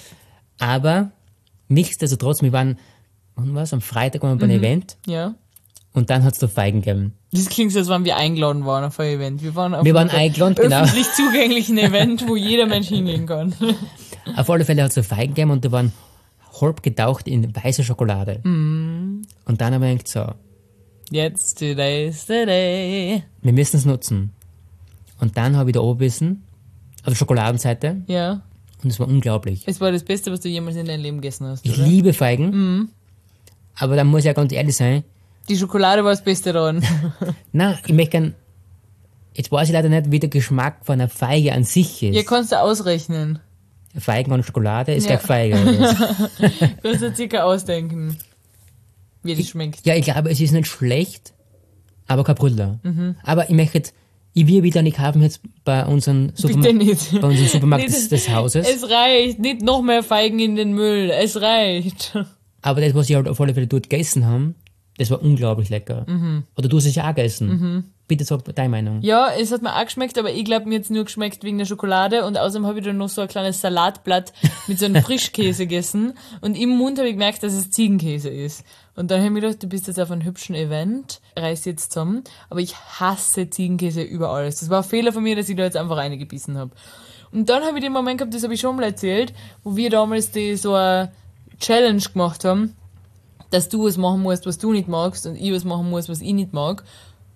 Aber nichtsdestotrotz, wir waren, wann war's? Am Freitag waren wir bei einem Event
Ja.
und dann hat's da Feigen gegeben.
Das klingt so, als wenn wir eingeladen waren auf ein Event. Wir waren auf
Wir waren
einem
eingeladen, genau.
öffentlich zugänglichen Event, wo jeder Mensch hingehen kann.
Auf alle Fälle hat's da Feigen gegeben und die waren halb getaucht in weiße Schokolade. Und dann haben wir gedacht, so,
Jetzt, today's the day.
wir müssen es nutzen. Und dann habe ich da oben gebissen, auf der Schokoladenseite,
Ja.
und es war unglaublich.
Es war das Beste, was du jemals in deinem Leben gegessen hast,
Ich
oder?
liebe Feigen, aber da muss ich ja ganz ehrlich sein,
Die Schokolade war das Beste daran.
na, ich möchte gern, jetzt weiß ich leider nicht, wie der Geschmack von einer Feige an sich ist.
Hier kannst du ausrechnen.
Feigen und Schokolade ist
Ja.
gleich Feige. Oder was?
Kannst du circa ausdenken, wie das schmeckt.
Ja, ich glaube, es ist nicht schlecht, aber kein Brüller. Aber ich möchte, ich will wieder nicht kaufen jetzt bei unserem
Bitte nicht.
bei unserem Supermarkt
Nicht-
des Hauses.
Es reicht. Nicht noch mehr Feigen in den Müll. Es reicht.
Aber das, was ich halt auf alle Fälle dort gegessen haben, das war unglaublich lecker. Oder du hast es ja auch gegessen. Bitte sag deine Meinung.
Ja, es hat mir auch geschmeckt, aber ich glaube, mir hat's nur geschmeckt wegen der Schokolade und außerdem habe ich dann noch so ein kleines Salatblatt mit so einem Frischkäse gegessen und im Mund habe ich gemerkt, dass es Ziegenkäse ist. Und dann habe ich mir gedacht, du bist jetzt auf einem hübschen Event, reiß jetzt zusammen, aber ich hasse Ziegenkäse über alles. Das war ein Fehler von mir, dass ich da jetzt einfach reingebissen habe. Und dann habe ich den Moment gehabt, das habe ich schon mal erzählt, wo wir damals so eine Challenge gemacht haben, dass du was machen musst, was du nicht magst und ich was machen muss, was ich nicht mag.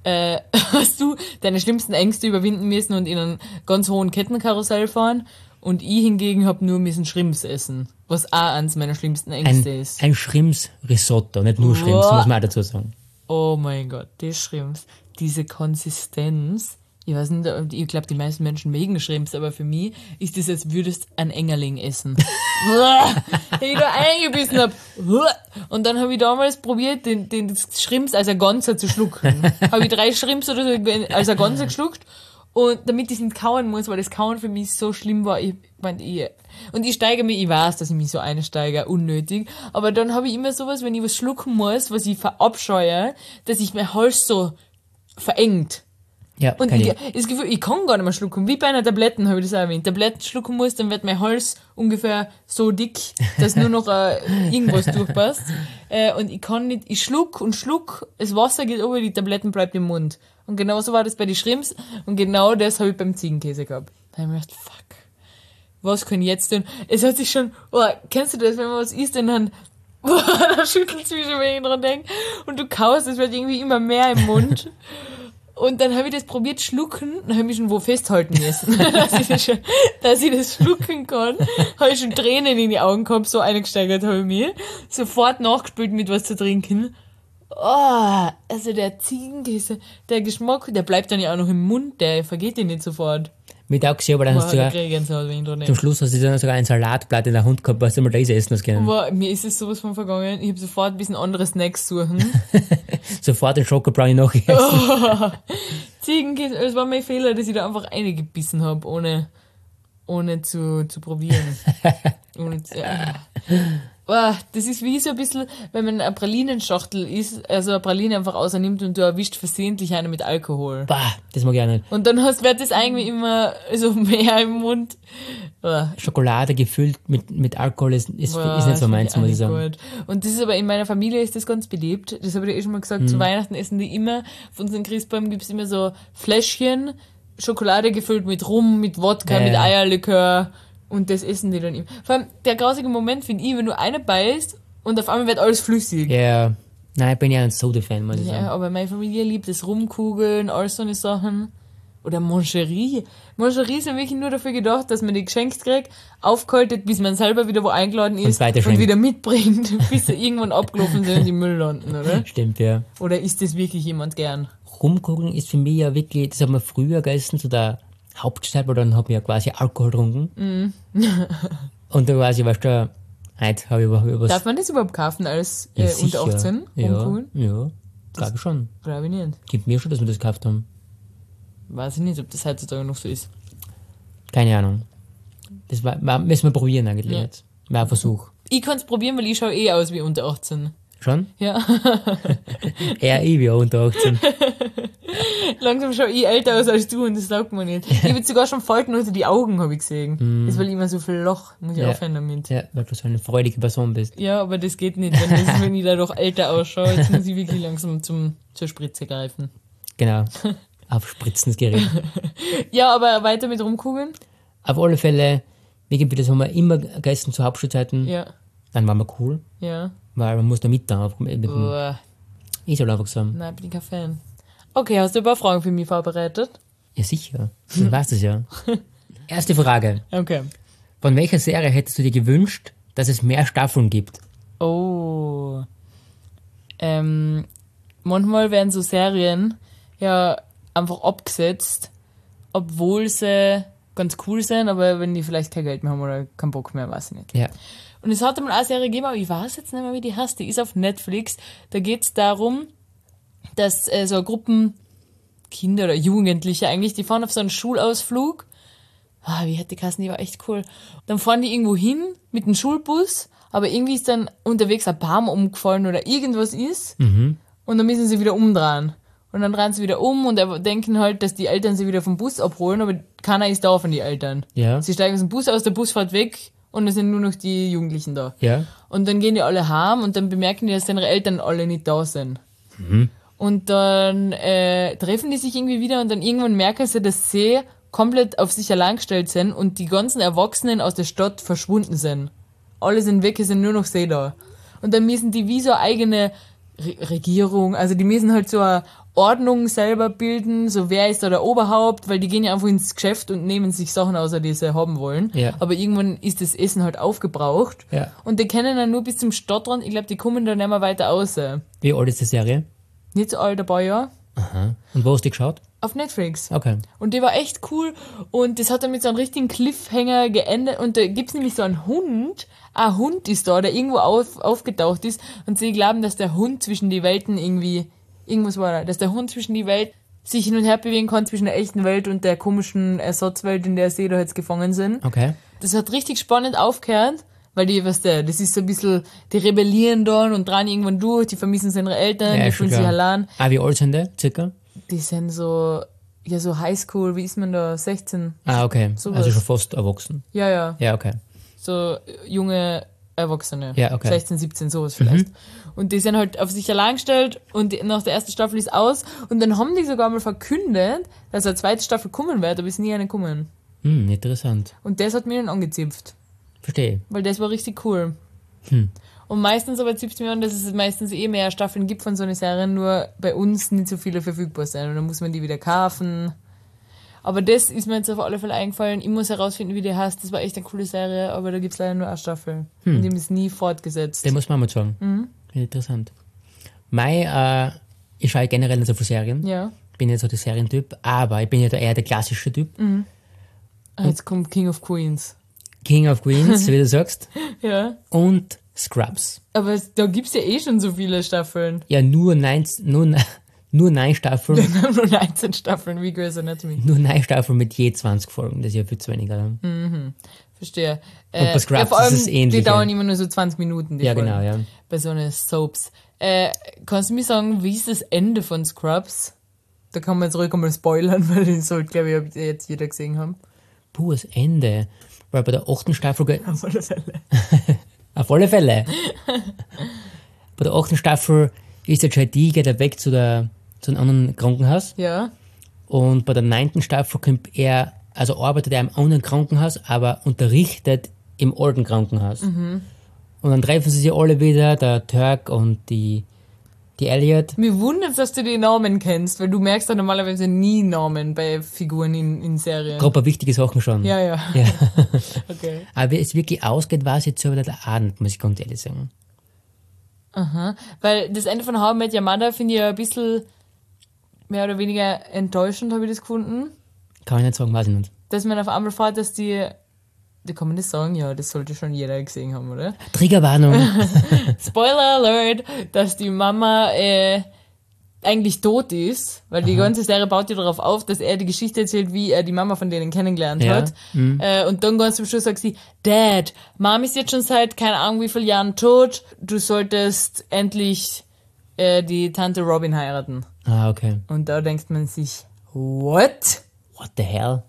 Hast du deine schlimmsten Ängste überwinden müssen und in einen ganz hohen Kettenkarussell fahren und ich hingegen hab nur müssen Shrimps essen, was auch eins meiner schlimmsten Ängste ist.
Ein Shrimps-Risotto, nicht nur Shrimps,
Boah.
muss man auch dazu sagen.
Oh mein Gott, die Shrimps, diese Konsistenz, ich weiß nicht, ich glaube, die meisten Menschen mögen Shrimps, aber für mich ist das, als würdest ein Engerling essen. Wenn ich da eingebissen hab. Und dann habe ich damals probiert, den Shrimps als ein Ganzer zu schlucken. Habe ich 3 Shrimps oder so als ein Ganzer geschluckt. Und damit ich nicht kauen muss, weil das Kauen für mich so schlimm war, und ich steige mich, ich weiß, dass ich mich so einsteige, unnötig, aber dann habe ich immer sowas, wenn ich was schlucken muss, was ich verabscheue, dass ich mein Hals so verengt.
Ja,
Und
kann
ich,
ich.
das Gefühl, ich kann gar nicht mehr schlucken. Wie bei einer Tabletten habe ich das auch erwähnt. Tabletten schlucken muss, dann wird mein Hals ungefähr so dick, dass nur noch irgendwas durchpasst. Und ich kann nicht, ich schluck und schluck, das Wasser geht über, die Tabletten bleibt im Mund. Und genau so war das bei den Shrimps. Und genau das habe ich beim Ziegenkäse gehabt. Da habe ich mir gedacht, fuck, was kann ich jetzt tun? Es hat sich schon, kennst du das, wenn man was isst und dann, da schüttelt es mich schon, wenn ich dran denke. Und du kaust, es wird irgendwie immer mehr im Mund. Und dann habe ich das probiert schlucken und habe mich schon wo festhalten müssen, dass ich das schlucken kann. Habe ich schon Tränen in die Augen gehabt, so eingesteigert habe ich mir. Sofort nachgespült mit was zu trinken. Oh, also der Ziegenkäse, der Geschmack, der bleibt dann ja auch noch im Mund, der vergeht dir nicht sofort.
Mit auch gesehen, aber dann hast du sogar, zum Schluss hast du dann sogar ein Salatblatt in der Hand gehabt, was du mal da essen hast können.
Aber mir ist es sowas von vergangen, ich habe sofort ein bisschen andere Snacks suchen.
Sofort den Schokobrownie nachgegessen.
Oh, Ziegenkäse, es war mein Fehler, dass ich da einfach reingebissen habe, ohne zu probieren. Das ist wie so ein bisschen, wenn man eine Pralinenschachtel isst, also eine Praline einfach rausnimmt und du erwischt versehentlich eine mit Alkohol.
Bah, das mag ich auch nicht.
Und dann wird das irgendwie immer so mehr im Mund.
Schokolade gefüllt mit Alkohol ist nicht so meins, muss ich sagen.
Gut. Und das ist aber in meiner Familie ist das ganz beliebt. Das habe ich dir schon mal gesagt. Zu Weihnachten essen die immer, auf unseren Christbaum gibt es immer so Fläschchen, Schokolade gefüllt mit Rum, mit Wodka, mit Eierlikör. Und das essen die dann immer. Vor allem, der grausige Moment finde ich, wenn du eine beißt und auf einmal wird alles flüssig.
Ja, nein, ich bin ja ein Soda-Fan, muss ich sagen.
Ja, aber meine Familie liebt das Rumkugeln, all so eine Sachen. Oder Moncherie. Moncherie sind wirklich nur dafür gedacht, dass man die geschenkt kriegt, aufgehalten, bis man selber wieder wo eingeladen ist und wieder mitbringt, bis sie irgendwann abgelaufen sind und im Müll landen, oder?
Stimmt, ja.
Oder isst das wirklich jemand gern?
Rumkugeln ist für mich ja wirklich, das hat man früher gegessen, so der Hauptstadt, weil dann hab ich ja quasi Alkohol getrunken. Und dann quasi, weißt du, heute habe ich was...
Darf man das überhaupt kaufen als unter 18?
Ja, glaube ich schon.
Glaube ich nicht.
Gibt mir schon, dass wir das gekauft haben.
Weiß ich nicht, ob das heutzutage noch so ist.
Keine Ahnung. Das müssen wir probieren eigentlich jetzt. War ein Versuch.
Ich kann es probieren, weil ich schaue aus wie unter 18.
Schon?
Ja.
Eher ich wie unter 18.
Langsam schaue ich älter aus als du und das sagt man nicht. Ich habe jetzt sogar schon Falten unter die Augen, habe ich gesehen. Das ist, weil ich immer so viel Loch, muss ich aufhören damit.
Ja, weil du so eine freudige Person bist.
Ja, aber das geht nicht, wenn ich da doch älter ausschaue. Jetzt muss ich wirklich langsam zur Spritze greifen.
Genau. Aufspritzen das Gerät.
Ja, aber weiter mit Rumkugeln?
Auf alle Fälle, irgendwie, das haben wir immer gegessen zu Hauptschulzeiten.
Ja.
Dann waren wir cool.
Ja.
Weil man muss da mit da. Ist halt einfach so.
Nein, bin ich kein Fan. Okay, hast du ein paar Fragen für mich vorbereitet?
Ja, sicher. Du weißt es ja. Erste Frage.
Okay.
Von welcher Serie hättest du dir gewünscht, dass es mehr Staffeln gibt?
Oh. Manchmal werden so Serien ja einfach abgesetzt, obwohl sie ganz cool sind, aber wenn die vielleicht kein Geld mehr haben oder keinen Bock mehr, weiß ich nicht.
Ja.
Und es hat mal eine Serie gegeben, aber ich weiß jetzt nicht mehr, wie die heißt. Die ist auf Netflix. Da geht es darum, dass so eine Gruppen Kinder oder Jugendliche eigentlich, die fahren auf so einen Schulausflug. Wie hat die Kassen, die war echt cool. Dann fahren die irgendwo hin mit einem Schulbus, aber irgendwie ist dann unterwegs ein Baum umgefallen oder irgendwas ist. Und dann müssen sie wieder umdrehen. Und dann drehen sie wieder um und denken halt, dass die Eltern sie wieder vom Bus abholen, aber keiner ist da von den Eltern.
Ja.
Sie steigen aus dem Bus aus, der Bus fährt weg und es sind nur noch die Jugendlichen da.
Ja.
Und dann gehen die alle heim und dann bemerken die, dass ihre Eltern alle nicht da sind. Und dann treffen die sich irgendwie wieder und dann irgendwann merken sie, dass sie komplett auf sich allein gestellt sind und die ganzen Erwachsenen aus der Stadt verschwunden sind. Alle sind weg, es sind nur noch sie da. Und dann müssen die wie so eine eigene Regierung, also die müssen halt so eine Ordnung selber bilden, so wer ist da der Oberhaupt, weil die gehen ja einfach ins Geschäft und nehmen sich Sachen aus, die sie haben wollen.
Ja.
Aber irgendwann ist das Essen halt aufgebraucht.
Ja.
Und die können dann nur bis zum Stadtrand, ich glaube, die kommen dann nicht mehr weiter raus.
Wie alt ist die Serie?
Nicht so alt, ein paar Jahre.
Aha. Und wo hast du die geschaut?
Auf Netflix.
Okay.
Und die war echt cool und das hat dann mit so einem richtigen Cliffhanger geendet und da gibt's nämlich so einen Hund, ein Hund ist da, der irgendwo aufgetaucht ist und sie glauben, dass der Hund zwischen die Welten irgendwie, irgendwas war da, dass der Hund zwischen die Welt sich hin und her bewegen kann zwischen der echten Welt und der komischen Ersatzwelt, in der sie da jetzt gefangen sind.
Okay.
Das hat richtig spannend aufgehört, weil die, weißt du, das ist so ein bisschen, die rebellieren dann und dran irgendwann durch, die vermissen ihre Eltern, die fühlen sich allein.
Wie alt sind die, circa?
Die sind so, ja, so Highschool, wie ist man da? 16.
Okay.
Sowas.
Also schon fast erwachsen.
Ja, ja.
Ja, okay.
So junge Erwachsene.
Ja, okay.
16, 17, sowas vielleicht. Und die sind halt auf sich allein gestellt und nach der ersten Staffel ist aus. Und dann haben die sogar mal verkündet, dass eine zweite Staffel kommen wird, aber ist nie eine gekommen.
Interessant.
Und das hat mir dann angezipft.
Verstehe.
Weil das war richtig cool. Und meistens aber zieht es mir an, dass es meistens mehr Staffeln gibt von so einer Serie, nur bei uns nicht so viele verfügbar sein. Und dann muss man die wieder kaufen. Aber das ist mir jetzt auf alle Fälle eingefallen. Ich muss herausfinden, wie die heißt. Das war echt eine coole Serie, aber da gibt es leider nur eine Staffel. Und die ist nie fortgesetzt.
Den muss man mal sagen. Interessant. Ich schaue generell nicht so viele Serien.
Ja.
Ich bin nicht so der Serientyp, aber ich bin ja eher der klassische Typ.
Jetzt kommt King of Queens.
King of Queens, wie du sagst.
Ja.
Und Scrubs.
Aber da gibt es ja eh schon so viele Staffeln.
Ja, nur 9 Staffeln.
Wir haben nur 19 Staffeln, wie Grey's Anatomy.
Nur 9 Staffeln mit je 20 Folgen. Das ist ja viel zu wenig, oder?
Verstehe.
Und bei Scrubs
vor allem,
ist es ähnlich.
die dauern immer nur so 20 Minuten, die
Ja,
Folgen.
genau, ja.
Bei so einer Soaps. Kannst du mir sagen, wie ist das Ende von Scrubs? Da kann man jetzt ruhig einmal spoilern, weil den sollte, glaube ich, jetzt jeder gesehen haben.
Puh, das Ende. Weil bei der 8. Staffel...
Auf alle Fälle.
Auf alle Fälle. Bei der 8. Staffel ist der JD, geht er weg zu einem anderen Krankenhaus.
Ja.
Und bei der 9. Staffel arbeitet er im anderen Krankenhaus, aber unterrichtet im alten Krankenhaus. Und dann treffen sie sich alle wieder, der Turk und die Elliot.
Mir wundert es, dass du die Namen kennst, weil du merkst ja normalerweise nie Namen bei Figuren in Serien.
Gerade bei wichtigen Sachen schon.
Ja.
Ja.
Okay.
Aber wie es wirklich ausgeht, weiß ich jetzt so wieder der Abend, muss ich ganz ehrlich sagen.
Weil das Ende von How I Met Your Mother finde ich ja ein bisschen mehr oder weniger enttäuschend, habe ich das gefunden.
Kann ich nicht sagen, weiß ich nicht.
Dass man auf einmal fährt, dass die kann man das sagen? Ja, das sollte schon jeder gesehen haben, oder?
Triggerwarnung.
Spoiler Alert, dass die Mama eigentlich tot ist, weil die ganze Serie baut ja darauf auf, dass er die Geschichte erzählt, wie er die Mama von denen kennengelernt hat. Und dann ganz zum Schluss sagt sie, Dad, Mom ist jetzt schon seit keine Ahnung wie vielen Jahren tot, du solltest endlich die Tante Robin heiraten.
Ah, okay.
Und da denkt man sich, what?
What the hell?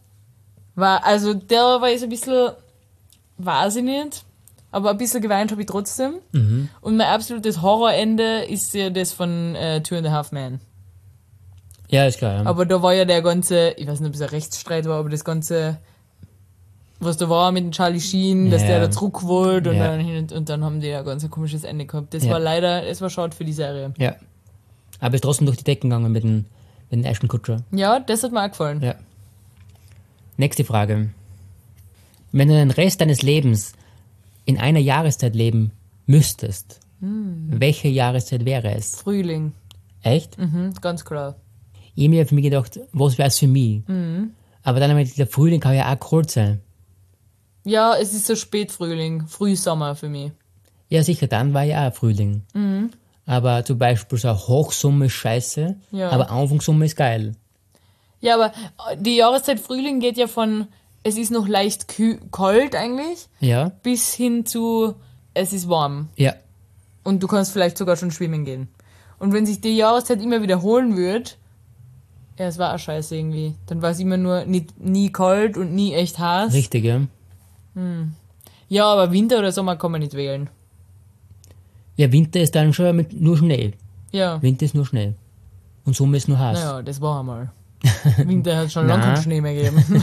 Der war jetzt ein bisschen, weiß ich nicht, aber ein bisschen geweint habe ich trotzdem. Und mein absolutes Horrorende ist ja das von Two and a Half Men.
Ja, ist klar. Ja.
Aber da war ja der ganze, ich weiß nicht, ob es ein Rechtsstreit war, aber das ganze, was da war mit dem Charlie Sheen, dass der da zurück wollte und dann haben die ja ganz ein komisches Ende gehabt. Das war leider, es war schade für die Serie.
Ja. Aber ist trotzdem durch die Decken gegangen mit dem Ashton Kutcher.
Ja, das hat mir auch gefallen.
Ja. Nächste Frage. Wenn du den Rest deines Lebens in einer Jahreszeit leben müsstest, welche Jahreszeit wäre es?
Frühling.
Echt?
Ganz klar.
Ich habe mir für mich gedacht, was wäre es für mich? Aber dann habe ich gedacht, der Frühling kann ja auch kalt sein.
Ja, es ist so Spätfrühling, Frühsommer für mich.
Ja, sicher, dann war ja auch Frühling. Aber zum Beispiel so Hochsommer ist scheiße, aber Anfangssommer ist geil.
Ja, aber die Jahreszeit Frühling geht ja von, es ist noch leicht kalt eigentlich,
Ja,
bis hin zu, es ist warm.
ja.
Und du kannst vielleicht sogar schon schwimmen gehen. Und wenn sich die Jahreszeit immer wiederholen würde, ja, es war auch scheiße irgendwie. Dann war es immer nur nie kalt und nie echt heiß.
Richtig, ja.
Ja, aber Winter oder Sommer kann man nicht wählen.
Ja, Winter ist dann schon mit nur Schnee.
Ja,
Winter ist nur Schnee. Und Sommer ist nur heiß.
naja, das war einmal. Winter hat schon lange keinen Schnee mehr gegeben.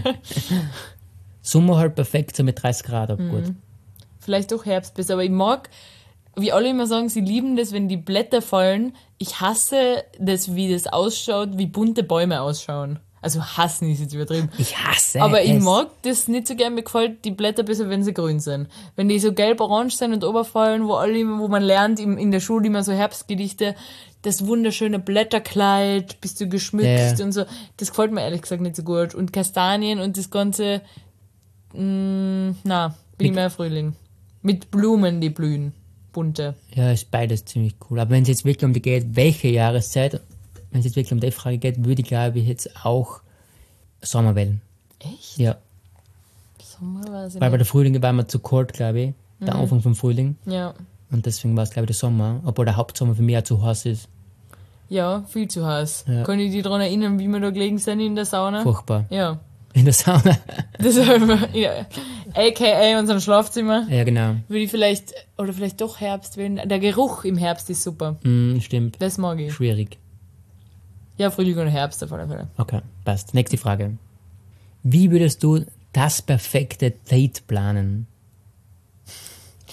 Sommer halt perfekt, so mit 30 Grad ab, gut.
Vielleicht auch Herbst bis, aber ich mag, wie alle immer sagen, sie lieben das, wenn die Blätter fallen. Ich hasse das, wie das ausschaut, wie bunte Bäume ausschauen. Also hassen ist jetzt übertrieben.
Ich hasse
Aber
es.
ich mag das nicht so gern, mir gefällt die Blätter besser, wenn sie grün sind. Wenn die so gelb-orange sind und oberfallen, wo man lernt in der Schule immer so Herbstgedichte, das wunderschöne Blätterkleid, bist du geschmückt und so. Das gefällt mir ehrlich gesagt nicht so gut. Und Kastanien und das Ganze, bin ich mehr Frühling. Mit Blumen, die blühen. Bunte.
Ja, ist beides ziemlich cool. Aber wenn es jetzt wirklich um die geht, welche Jahreszeit, wenn es jetzt wirklich um die Frage geht, würde ich, glaube ich, jetzt auch Sommer wählen.
Echt?
Ja.
Sommer weiß ich
Weil bei
nicht.
der Frühling war mir zu kalt, glaube ich. Der Anfang vom Frühling.
Ja.
Und deswegen war es, glaube ich, der Sommer. Obwohl der Hauptsommer für mich auch zu heiß ist.
Ja, viel zu heiß.
Ja.
Kann ich dich daran erinnern, wie wir da gelegen sind in der Sauna?
Furchtbar.
Ja.
In der Sauna.
Das haben wir, ja. AKA unserem Schlafzimmer.
Ja, genau.
Würde ich vielleicht doch Herbst wählen. Der Geruch im Herbst ist super.
Stimmt.
Das mag ich.
Schwierig.
Ja, Frühling und Herbst auf alle Fälle.
Okay, passt. Nächste Frage. Wie würdest du das perfekte Date planen?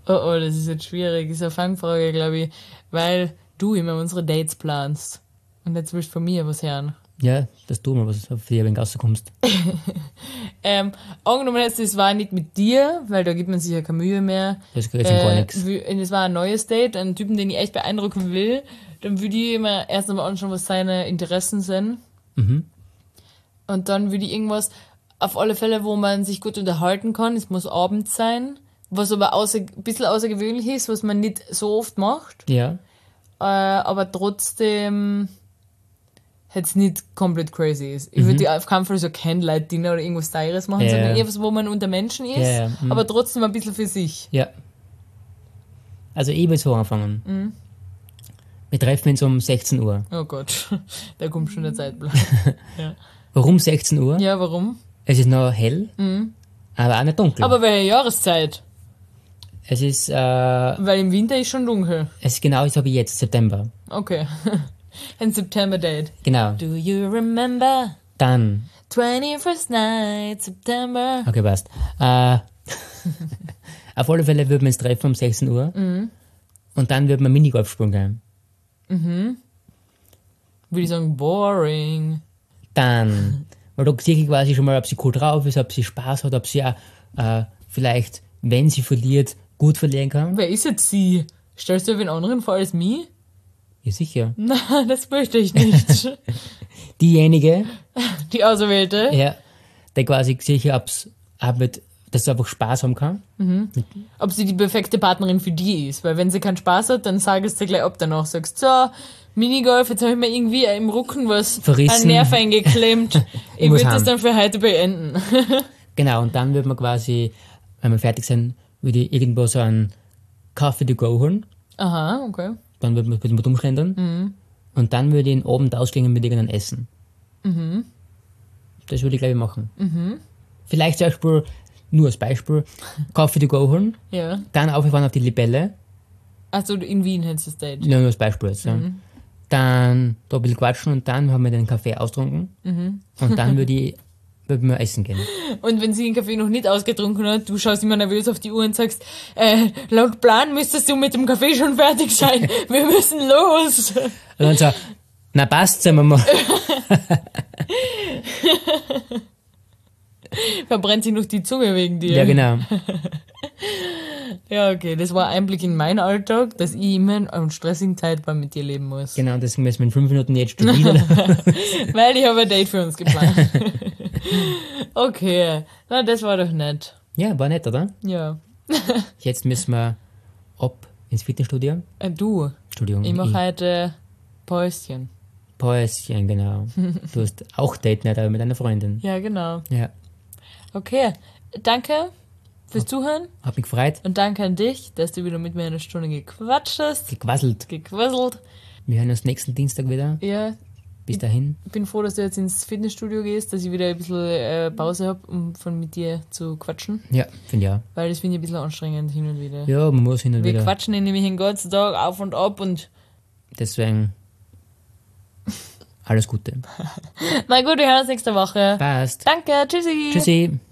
Oh, das ist jetzt schwierig. Das ist eine Fangfrage, glaube ich. Weil du immer unsere Dates planst. Und jetzt willst du von mir was hören.
Ja, dass du mal was auf die wenn rauskommst.
Angenommen jetzt, das war nicht mit dir, weil da gibt man sich ja keine Mühe mehr.
Das geht schon gar nichts.
Es war ein neues Date, einen Typen, den ich echt beeindrucken will. Dann würde ich immer erst einmal anschauen, was seine Interessen sind. Und dann würde ich irgendwas, auf alle Fälle, wo man sich gut unterhalten kann. Es muss abends sein. Was aber ein bisschen außergewöhnlich ist, was man nicht so oft macht.
Ja.
Aber trotzdem jetzt nicht komplett crazy ist. Ich würde auf keinen Fall so Candlelight-Dinner oder irgendwas Teures machen, sondern eher was, wo man unter Menschen ist, aber trotzdem ein bisschen für sich.
Ja. Also ich will so anfangen. Wir treffen uns um 16 Uhr.
Oh Gott, da kommt schon der Zeitplan. Ja.
Warum 16 Uhr?
Ja, warum?
Es ist noch hell, aber auch nicht dunkel.
Aber welche Jahreszeit?
Es ist,
Weil im Winter ist schon dunkel.
es ist genau so wie jetzt, September.
Okay. Ein September-Date.
Genau.
Do you remember
Dann,
21st night, September?
okay, passt. Auf alle Fälle würden wir uns treffen um 16 Uhr. Und dann würden wir Minigolf spielen gehen.
Würde ich sagen, boring.
Dann, weil da sehe ich quasi schon mal, ob sie cool drauf ist, ob sie Spaß hat, ob sie auch vielleicht, wenn sie verliert, gut verlieren kann.
Wer ist jetzt sie? Stellst du wen anderen vor als mich?
Ja, sicher.
Nein, das möchte ich nicht.
Diejenige,
Die Auserwählte.
ja, der quasi sicher, dass sie einfach Spaß haben kann.
Ob sie die perfekte Partnerin für die ist. Weil wenn sie keinen Spaß hat, dann sagst du gleich ab danach. Sagst, so, Minigolf, jetzt habe ich mir irgendwie im Rücken was
Verrissen.
ein Nerv eingeklemmt. Ich
muss
würde das
heim.
dann für heute beenden.
Genau, und dann würde man quasi, wenn wir fertig sind, würde ich irgendwo so einen Coffee to go holen.
Aha, okay.
Dann würde man kurz umschlendern. Und dann würde ich ihn oben ausgehen mit irgendeinem Essen. Das würde ich, glaube ich, machen. Vielleicht zum Beispiel, nur als Beispiel, Coffee to go holen,
Ja.
dann aufgefahren auf die Libelle,
Also in Wien hättest du das Date.
nur als Beispiel jetzt, ja. Dann da ein bisschen quatschen und dann haben wir den Kaffee austrunken. Und dann würden wir essen gehen.
Und wenn sie den Kaffee noch nicht ausgetrunken hat, du schaust immer nervös auf die Uhr und sagst, laut Plan müsstest du mit dem Kaffee schon fertig sein. Wir müssen los.
Und dann so, na passt, sagen wir mal.
Verbrennt sich noch die Zunge wegen dir.
Ja, genau.
Ja, okay. Das war Einblick in meinen Alltag, dass ich immer einen stressigen Zeitplan mit dir leben muss.
Genau, deswegen müssen wir in 5 Minuten jetzt studieren.
Weil ich habe ein Date für uns geplant. Okay. Na, das war doch nett.
Ja, war nett, oder?
Ja.
Jetzt müssen wir ab ins Fitnessstudio.
Du,
Entschuldigung.
ich mache heute Päuschen.
Päuschen, genau. Du hast auch Date Night, aber mit einer Freundin.
Ja, genau.
Ja,
Okay. Danke fürs Zuhören
hab mich gefreut.
und danke an dich, dass du wieder mit mir eine Stunde gequatscht hast.
Gequasselt.
Gequasselt.
Wir hören uns nächsten Dienstag wieder.
Ja,
Bis dahin.
ich bin froh, dass du jetzt ins Fitnessstudio gehst, dass ich wieder ein bisschen Pause habe, um von mit dir zu quatschen.
Ja, finde ich auch.
Weil das finde ich ein bisschen anstrengend hin und wieder.
Ja, man muss hin und
Wir
wieder.
quatschen nämlich den ganzen Tag auf und ab und
Deswegen alles Gute.
na gut, wir hören uns nächste Woche.
Passt.
Danke, tschüssi.
Tschüssi.